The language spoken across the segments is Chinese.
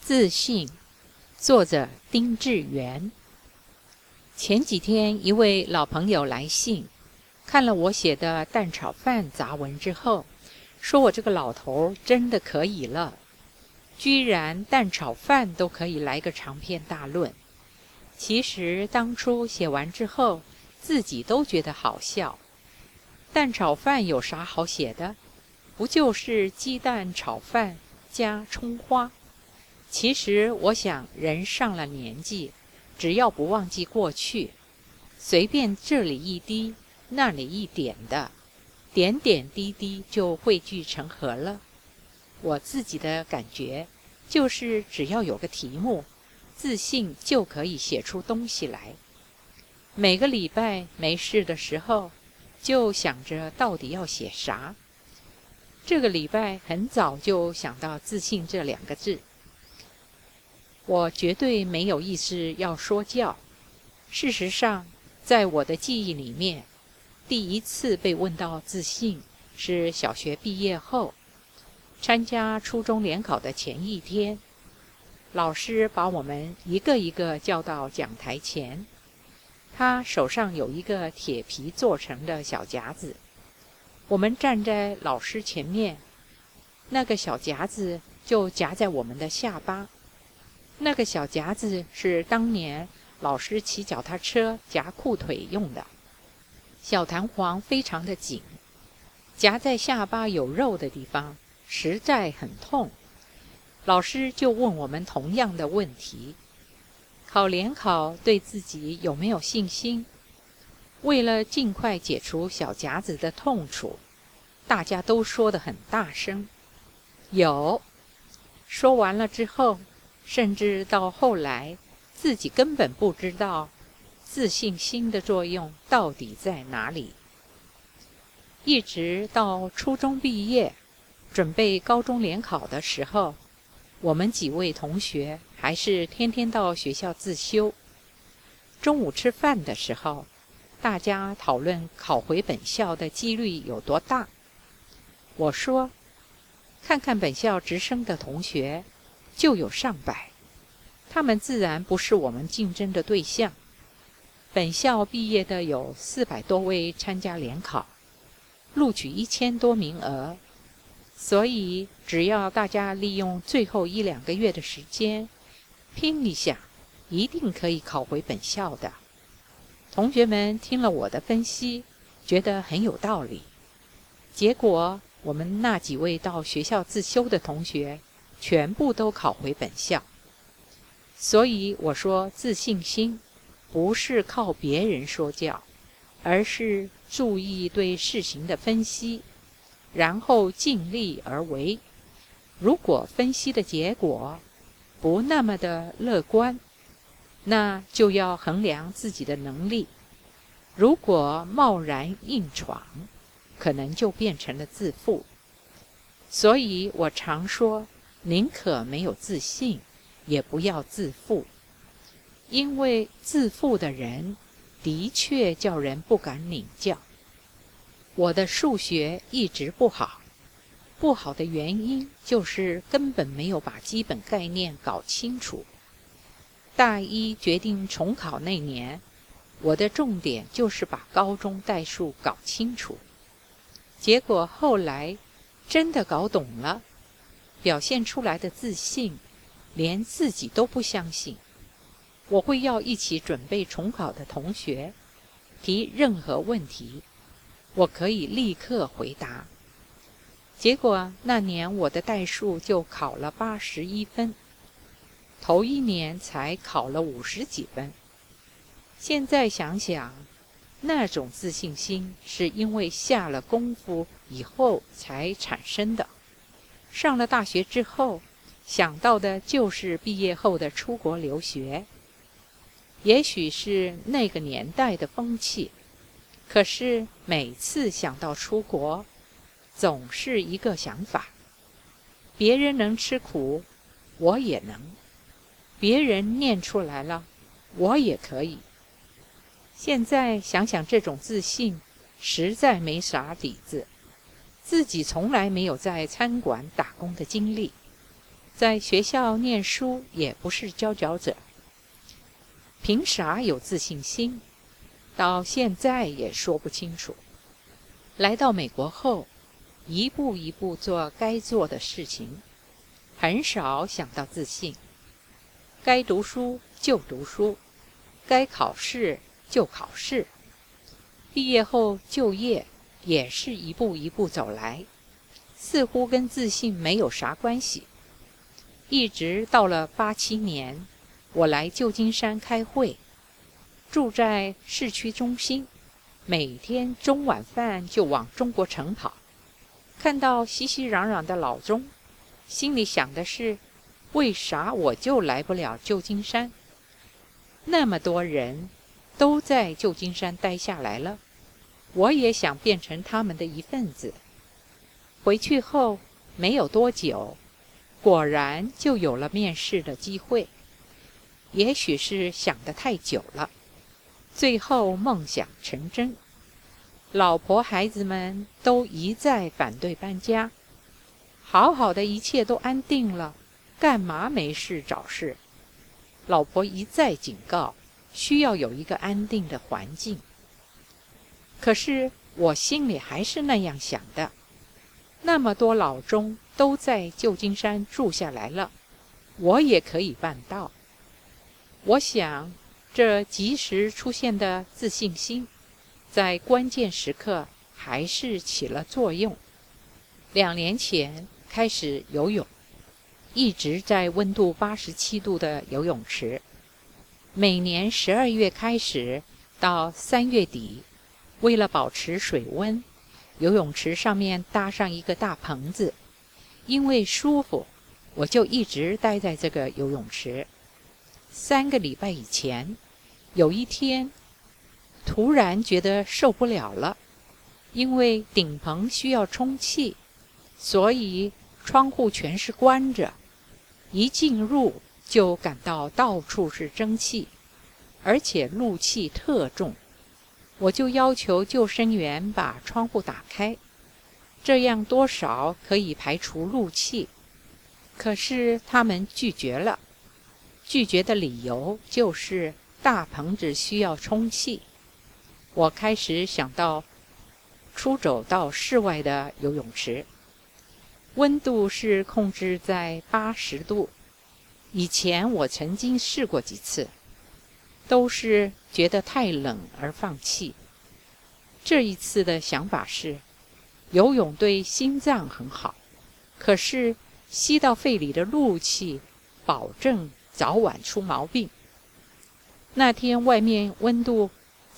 自信，作者丁志源。前几天一位老朋友来信，看了我写的蛋炒饭杂文之后，说我这个老头真的可以了，居然蛋炒饭都可以来个长篇大论。其实当初写完之后，自己都觉得好笑。蛋炒饭有啥好写的？不就是鸡蛋炒饭加葱花？其实我想，人上了年纪，只要不忘记过去，随便这里一滴，那里一点的，点点滴滴就汇聚成河了。我自己的感觉就是，只要有个题目，自信就可以写出东西来。每个礼拜没事的时候，就想着到底要写啥。这个礼拜很早就想到自信这2个字。我绝对没有意思要说教。事实上，在我的记忆里面，第一次被问到自信是小学毕业后，参加初中联考的前一天，老师把我们一个一个叫到讲台前，他手上有一个铁皮做成的小夹子，我们站在老师前面，那个小夹子就夹在我们的下巴。那个小夹子是当年老师骑脚踏车夹裤腿用的，小弹簧非常的紧，夹在下巴有肉的地方实在很痛。老师就问我们同样的问题：考联考对自己有没有信心？为了尽快解除小夹子的痛楚，大家都说得很大声，有。说完了之后，甚至到后来，自己根本不知道自信心的作用到底在哪里。一直到初中毕业，准备高中联考的时候，我们几位同学还是天天到学校自修。中午吃饭的时候，大家讨论考回本校的几率有多大。我说，看看本校直升的同学，就有上百。他们自然不是我们竞争的对象。本校毕业的有400多位参加联考，录取1000多名额，所以只要大家利用最后1-2个月的时间，拼一下，一定可以考回本校的。同学们听了我的分析，觉得很有道理。结果我们那几位到学校自修的同学，全部都考回本校。所以我说，自信心不是靠别人说教，而是注意对事情的分析，然后尽力而为。如果分析的结果不那么的乐观，那就要衡量自己的能力。如果贸然硬闯，可能就变成了自负。所以我常说，宁可没有自信，也不要自负。因为自负的人的确叫人不敢领教。我的数学一直不好，不好的原因就是根本没有把基本概念搞清楚。大一决定重考那年，我的重点就是把高中代数搞清楚。结果后来真的搞懂了，表现出来的自信，连自己都不相信。我会要一起准备重考的同学提任何问题，我可以立刻回答。结果那年我的代数就考了81分，头1年才考了50几分。现在想想，那种自信心是因为下了功夫以后才产生的。上了大学之后，想到的就是毕业后的出国留学。也许是那个年代的风气，可是每次想到出国，总是一个想法：别人能吃苦，我也能；别人念出来了，我也可以。现在想想，这种自信实在没啥底子。自己从来没有在餐馆打工的经历， 在学校念书也不是佼佼者，凭啥有自信心？到现在也说不清楚。来到美国后，一步一步做该做的事情，很少想到自信。该读书就读书，该考试就考试。毕业后就业也是一步一步走来，似乎跟自信没有啥关系。一直到了87年，我来旧金山开会，住在市区中心，每天中晚饭就往中国城跑，看到熙熙攘攘的老中，心里想的是，为啥我就来不了旧金山？那么多人都在旧金山待下来了，我也想变成他们的一份子。回去后没有多久，果然就有了面试的机会。也许是想得太久了，最后梦想成真。老婆孩子们都一再反对搬家，好好的一切都安定了，干嘛没事找事？老婆一再警告，需要有一个安定的环境。可是我心里还是那样想的，那么多老中都在旧金山住下来了，我也可以办到。我想，这及时出现的自信心，在关键时刻还是起了作用。2年前开始游泳，一直在温度87度的游泳池。每年12月开始到3月底，为了保持水温，游泳池上面搭上一个大棚子。因为舒服，我就一直待在这个游泳池。3个礼拜以前，有一天突然觉得受不了了，因为顶棚需要充气，所以窗户全是关着，一进入就感到到处是蒸汽，而且露气特重。我就要求救生员把窗户打开，这样多少可以排除露气。可是他们拒绝了，拒绝的理由就是大棚子需要充气。我开始想到出走到室外的游泳池，温度是控制在80度。以前我曾经试过几次，都是觉得太冷而放弃。这一次的想法是，游泳对心脏很好，可是吸到肺里的露气，保证早晚出毛病。那天外面温度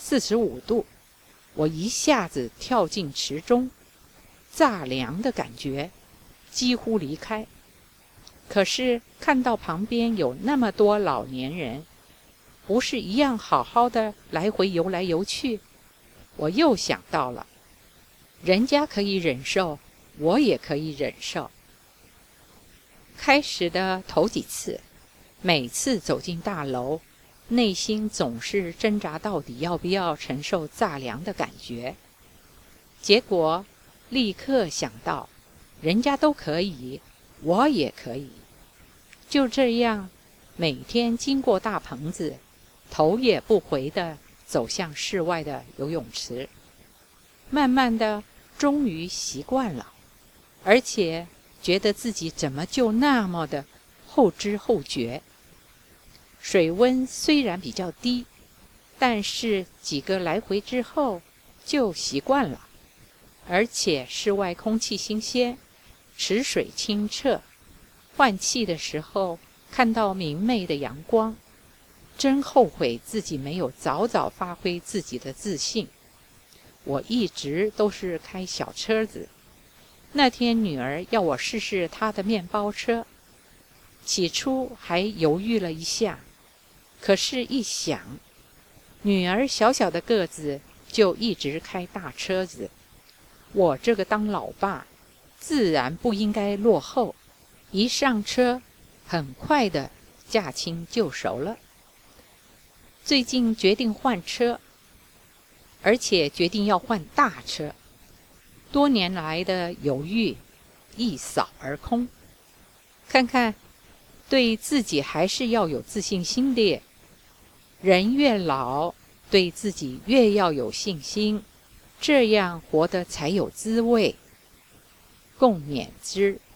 45度，我一下子跳进池中，乍凉的感觉，几乎离开。可是看到旁边有那么多老年人，不是一样好好的来回游来游去，我又想到了，人家可以忍受，我也可以忍受。开始的头几次，每次走进大楼，内心总是挣扎到底要不要承受乍凉的感觉。结果立刻想到，人家都可以，我也可以。就这样，每天经过大棚子，头也不回地走向室外的游泳池。慢慢的，终于习惯了，而且觉得自己怎么就那么的后知后觉。水温虽然比较低，但是几个来回之后就习惯了，而且室外空气新鲜，池水清澈，换气的时候看到明媚的阳光，真后悔自己没有早早发挥自己的自信。我一直都是开小车子，那天女儿要我试试她的面包车，起初还犹豫了一下，可是一想，女儿小小的个子就一直开大车子，我这个当老爸自然不应该落后。一上车，很快的驾轻就熟了。最近决定换车，而且决定要换大车，多年来的犹豫一扫而空。看看对自己还是要有自信心的。人越老，对自己越要有信心，这样活得才有滋味。共勉之。